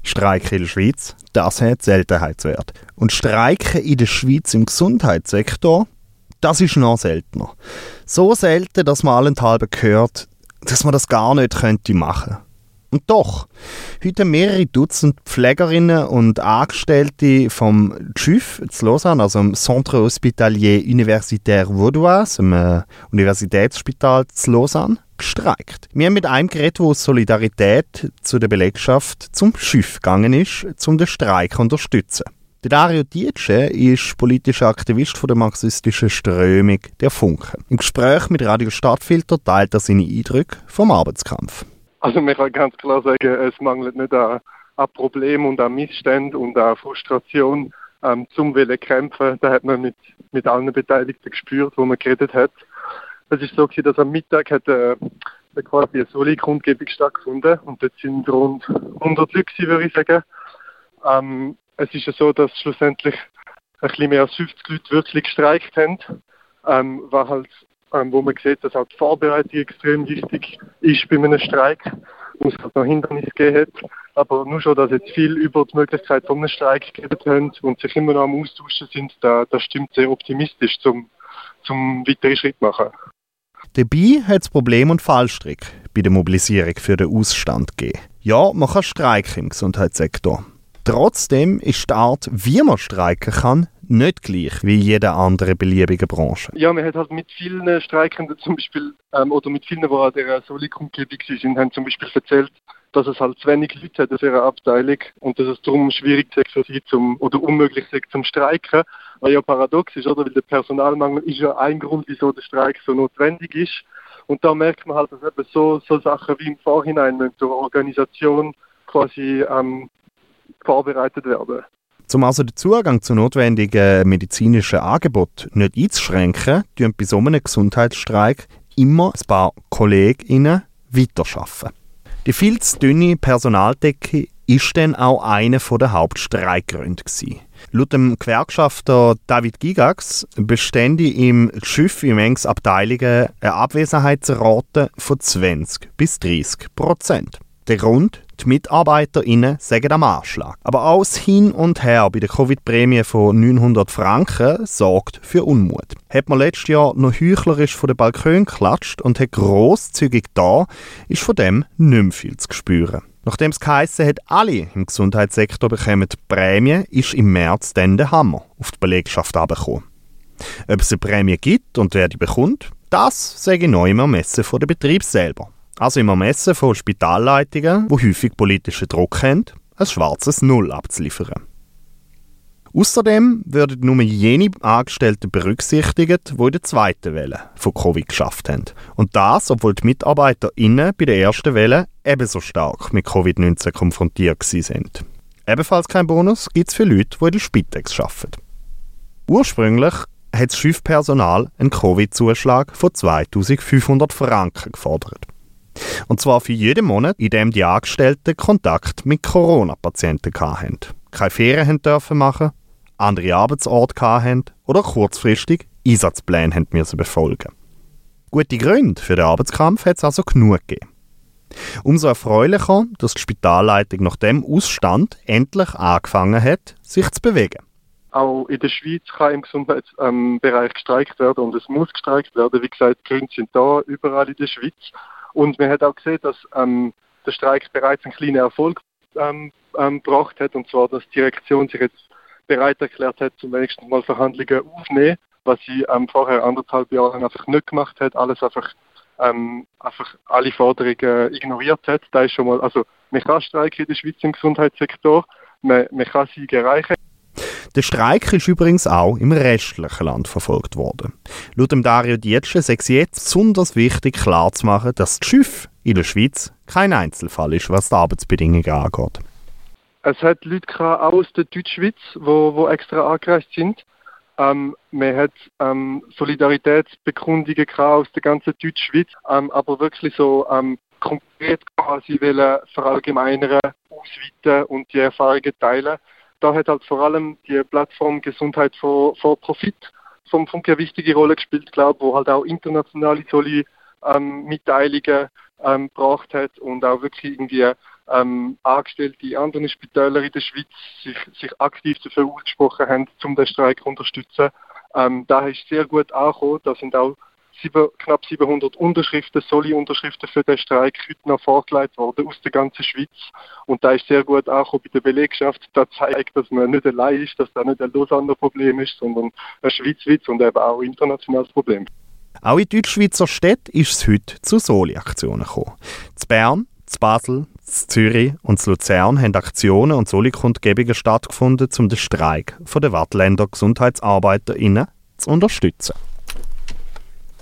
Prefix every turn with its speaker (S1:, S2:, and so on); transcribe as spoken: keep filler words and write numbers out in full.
S1: Streiken in der Schweiz, das hat Seltenheitswert. Und Streiken in der Schweiz im Gesundheitssektor, das ist noch seltener. So selten, dass man allenthalben hört, dass man das gar nicht könnte machen. Und doch, heute haben mehrere Dutzend Pflegerinnen und Angestellte vom G Ü F zu Lausanne, also dem Centre Hospitalier Universitaire Vaudois, dem äh, Universitätsspital zu Lausanne, gestreikt. Wir haben mit einem geredet, der aus Solidarität zu der Belegschaft zum G Ü F gegangen ist, um den Streik zu unterstützen. Der Dario Dietsche ist politischer Aktivist von der marxistischen Strömung «Der Funke». Im Gespräch mit Radio Stadtfilter teilt er seine Eindrücke vom Arbeitskampf.
S2: Also man kann ganz klar sagen, es mangelt nicht an, an Problemen und an Missständen und an Frustration ähm, zum Willen kämpfen. Da hat man mit, mit allen Beteiligten gespürt, wo man geredet hat. Es ist so gewesen, dass am Mittag hat äh, quasi eine Soli-Kundgebung stattgefunden und dort sind rund hundert Leute gewesen, würde ich sagen. Ähm, es ist ja so, dass schlussendlich ein bisschen mehr als fünfzig Leute wirklich gestreikt haben, ähm, war halt Ähm, wo man sieht, dass auch die Vorbereitung extrem wichtig ist bei einem Streik, wo es halt noch Hindernisse gegeben hat. Aber nur schon, dass jetzt viel über die Möglichkeit von einem Streik geredet haben und sich immer noch am Austauschen sind, da, das stimmt sehr optimistisch zum, zum weiteren Schritt machen.
S1: Dabei hat es Problem und Fallstrick bei der Mobilisierung für den Ausstand gegeben. Ja, man kann streiken im Gesundheitssektor. Trotzdem ist die Art, wie man streiken kann, nicht gleich wie in jeder anderen beliebigen Branche.
S2: Ja, man hat halt mit vielen Streikenden zum Beispiel, ähm, oder mit vielen, die an dieser Soli-Kundgebung sind, haben zum Beispiel erzählt, dass es halt zu wenig Leute hat in ihrer Abteilung und dass es darum schwierig ist für sie zum, oder unmöglich ist zum Streiken, was ja paradox ist, oder? Weil der Personalmangel ist ja ein Grund, wieso der Streik so notwendig ist. Und da merkt man halt, dass eben so, so Sachen wie im Vorhinein durch Organisation quasi ähm, vorbereitet werden.
S1: Um also den Zugang zu notwendigen medizinischen Angeboten nicht einzuschränken, tun bei so einem Gesundheitsstreik immer ein paar KollegInnen weiterarbeiten. Die viel zu dünne Personaldecke ist dann auch einer der Hauptstreikgründe gewesen. Laut dem Gewerkschafter David Gigax bestände im G Ü F in manchen Abteilungen eine Abwesenheitsrate von zwanzig bis dreissig Prozent. Der Grund? Die MitarbeiterInnen sagen am Anschlag. Aber auch das Hin und Her bei der Covid-Prämie von neunhundert Franken sorgt für Unmut. Hat man letztes Jahr noch heuchlerisch von den Balkon geklatscht und hat grosszügig da, ist von dem nicht mehr viel zu spüren. Nachdem es geheissen hat, alle im Gesundheitssektor bekommen die Prämie, ist im März dann der Hammer auf die Belegschaft herabgekommen. Ob es eine Prämie gibt und wer die bekommt, das sage ich noch im Ermessen von der Betrieb selber. Also im Ermessen von Spitalleitungen, die häufig politischen Druck haben, ein schwarzes Null abzuliefern. Außerdem werden nur jene Angestellten berücksichtigt, die in der zweiten Welle von Covid geschafft haben. Und das, obwohl die MitarbeiterInnen bei der ersten Welle ebenso stark mit Covid neunzehn konfrontiert sind. Ebenfalls kein Bonus gibt es für Leute, die in der Spitex arbeiten. Ursprünglich hat das G Ü F-Personal einen Covid-Zuschlag von zweitausendfünfhundert Franken gefordert. Und zwar für jeden Monat, in dem die Angestellten Kontakt mit Corona-Patienten hatten. Keine Ferien dürfen machen, andere Arbeitsorte hatten oder kurzfristig Einsatzpläne müssen befolgen. Gute Gründe für den Arbeitskampf hat es also genug gegeben. Umso erfreulicher, dass die Spitalleitung nach dem Ausstand endlich angefangen hat, sich zu bewegen.
S2: Auch in der Schweiz kann im Gesundheitsbereich gestreikt werden und es muss gestreikt werden. Wie gesagt, die Gründe sind da, überall in der Schweiz. Und man hat auch gesehen, dass ähm, der Streik bereits einen kleinen Erfolg ähm, ähm, gebracht hat. Und zwar, dass die Direktion sich jetzt bereit erklärt hat, zum nächsten Mal Verhandlungen aufzunehmen, was sie ähm, vorher anderthalb Jahre lang einfach nicht gemacht hat. Alles einfach, ähm, einfach alle Forderungen ignoriert hat. Da ist schon mal, also man kann streiken in der Schweiz im Gesundheitssektor, man, man kann Siege erreichen.
S1: Der Streik ist übrigens auch im restlichen Land verfolgt worden. Laut dem Dario Dietsche sei es jetzt besonders wichtig klarzumachen, dass die G Ü F in der Schweiz kein Einzelfall ist, was die Arbeitsbedingungen angeht.
S2: Es hat Leute auch aus der Deutschschweiz, die wo, wo extra angereist sind. Ähm, man hat ähm, Solidaritätsbekundungen aus der ganzen Deutschschweiz, ähm, aber wirklich so ähm, konkret quasi verallgemeinern, ausweiten und die Erfahrungen teilen. Da hat halt vor allem die Plattform Gesundheit vor, vor Profit vom Funke eine wichtige Rolle gespielt, glaube ich, wo halt auch internationale Soli ähm, Mitteilungen ähm, gebracht hat und auch wirklich irgendwie ähm, Angestellte in anderen Spitälern in der Schweiz sich, sich aktiv dafür ausgesprochen haben, um den Streik zu unterstützen. Ähm, da ist sehr gut angekommen. Da sind auch sieben, knapp siebenhundert Unterschriften, Soli-Unterschriften für den Streik heute noch vorgelegt worden aus der ganzen Schweiz. Und da ist sehr gut angekommen bei der Belegschaft. Das zeigt, dass man nicht allein ist, dass das nicht ein Lausanner Problem ist, sondern ein schweizweites und eben auch ein internationales Problem.
S1: Auch in Deutschschweizer Städten ist es heute zu Soli-Aktionen gekommen. In Bern, in Basel, in Zürich und in Luzern haben Aktionen und Soli-Kundgebungen stattgefunden, um den Streik der Waadtländer GesundheitsarbeiterInnen zu unterstützen.